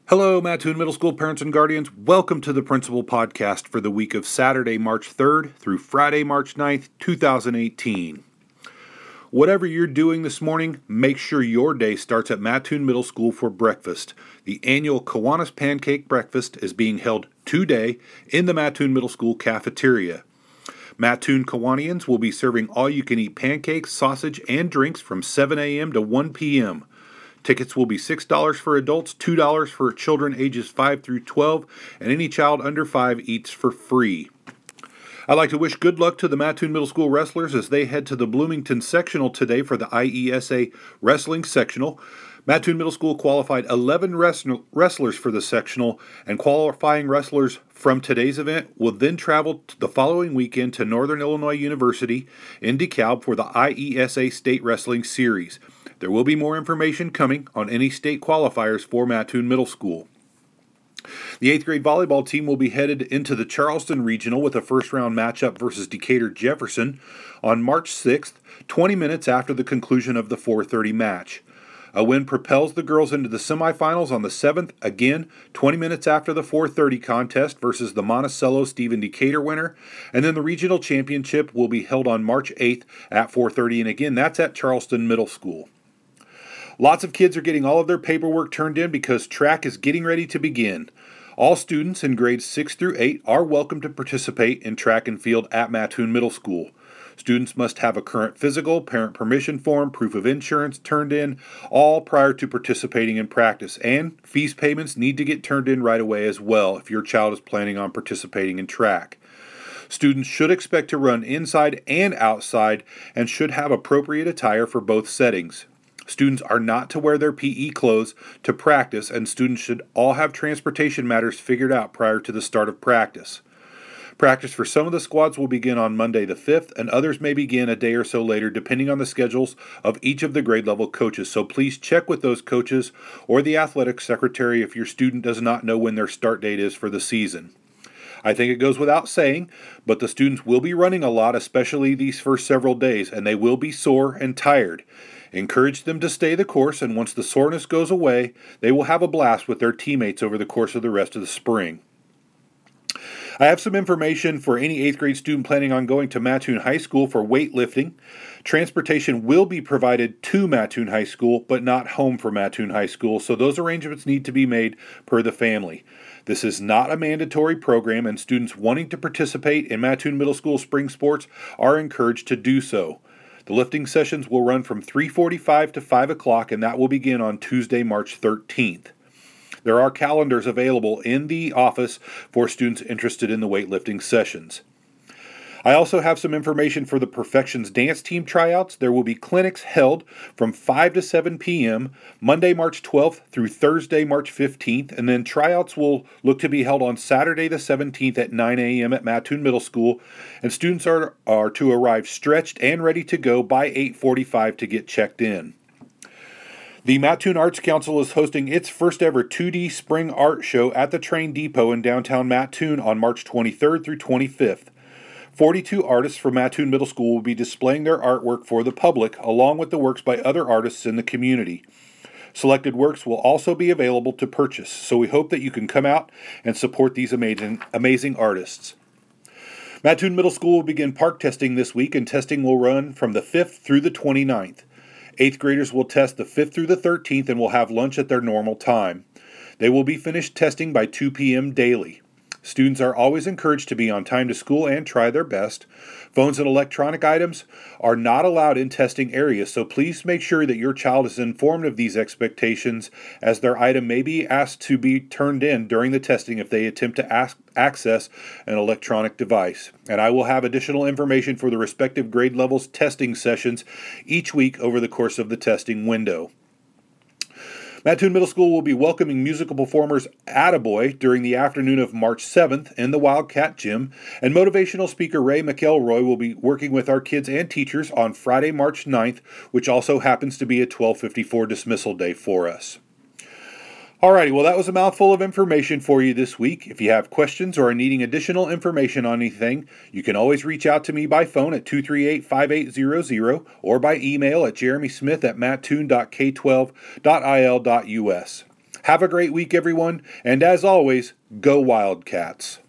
Hello, Mattoon Middle School parents and guardians. Welcome to the Principal Podcast for the week of Saturday, March 3rd through Friday, March 9th, 2018. Whatever you're doing this morning, make sure your day starts at Mattoon Middle School for breakfast. The annual Kiwanis Pancake Breakfast is being held today in the Mattoon Middle School cafeteria. Mattoon Kiwanians will be serving all-you-can-eat pancakes, sausage, and drinks from 7 a.m. to 1 p.m. Tickets will be $6 for adults, $2 for children ages 5 through 12, and any child under 5 eats for free. I'd like to wish good luck to the Mattoon Middle School wrestlers as they head to the Bloomington sectional today for the IESA Wrestling Sectional. Mattoon Middle School qualified 11 wrestlers for the sectional, and qualifying wrestlers from today's event will then travel the following weekend to Northern Illinois University in DeKalb for the IESA State Wrestling Series. There will be more information coming on any state qualifiers for Mattoon Middle School. The 8th grade volleyball team will be headed into the Charleston Regional with a first-round matchup versus Decatur Jefferson on March 6th, 20 minutes after the conclusion of the 4:30 match. A win propels the girls into the semifinals on the 7th, again 20 minutes after the 4:30 contest versus the Monticello-Stephen Decatur winner, and then the regional championship will be held on March 8th at 4:30, and again that's at Charleston Middle School. Lots of kids are getting all of their paperwork turned in because track is getting ready to begin. All students in grades 6 through 8 are welcome to participate in track and field at Mattoon Middle School. Students must have a current physical, parent permission form, proof of insurance turned in, all prior to participating in practice. And fees payments need to get turned in right away as well if your child is planning on participating in track. Students should expect to run inside and outside and should have appropriate attire for both settings. Students are not to wear their PE clothes to practice, and students should all have transportation matters figured out prior to the start of practice. Practice for some of the squads will begin on Monday the 5th, and others may begin a day or so later depending on the schedules of each of the grade level coaches. So please check with those coaches or the athletic secretary if your student does not know when their start date is for the season. I think it goes without saying, but the students will be running a lot, especially these first several days, and they will be sore and tired. Encourage them to stay the course, and once the soreness goes away, they will have a blast with their teammates over the course of the rest of the spring. I have some information for any 8th grade student planning on going to Mattoon High School for weightlifting. Transportation will be provided to Mattoon High School, but not home for Mattoon High School, so those arrangements need to be made per the family. This is not a mandatory program, and students wanting to participate in Mattoon Middle School spring sports are encouraged to do so. The lifting sessions will run from 3:45 to 5 o'clock, and that will begin on Tuesday, March 13th. There are calendars available in the office for students interested in the weightlifting sessions. I also have some information for the Perfections Dance Team tryouts. There will be clinics held from 5 to 7 p.m. Monday, March 12th through Thursday, March 15th, and then tryouts will look to be held on Saturday the 17th at 9 a.m. at Mattoon Middle School, and students are to arrive stretched and ready to go by 8:45 to get checked in. The Mattoon Arts Council is hosting its first ever 2D Spring Art Show at the Train Depot in downtown Mattoon on March 23rd through 25th. 42 artists from Mattoon Middle School will be displaying their artwork for the public, along with the works by other artists in the community. Selected works will also be available to purchase, so we hope that you can come out and support these amazing artists. Mattoon Middle School will begin park testing this week, and testing will run from the 5th through the 29th. 8th graders will test the 5th through the 13th and will have lunch at their normal time. They will be finished testing by 2 p.m. daily. Students are always encouraged to be on time to school and try their best. Phones and electronic items are not allowed in testing areas, so please make sure that your child is informed of these expectations, as their item may be asked to be turned in during the testing if they attempt to access an electronic device. And I will have additional information for the respective grade levels testing sessions each week over the course of the testing window. Mattoon Middle School will be welcoming musical performers Attaboy during the afternoon of March 7th in the Wildcat Gym, and motivational speaker Ray McElroy will be working with our kids and teachers on Friday, March 9th, which also happens to be a 12:54 dismissal day for us. Alrighty, well that was a mouthful of information for you this week. If you have questions or are needing additional information on anything, you can always reach out to me by phone at 238-5800 or by email at jeremysmith@mattoon.k12.il.us. Have a great week, everyone, and as always, go Wildcats.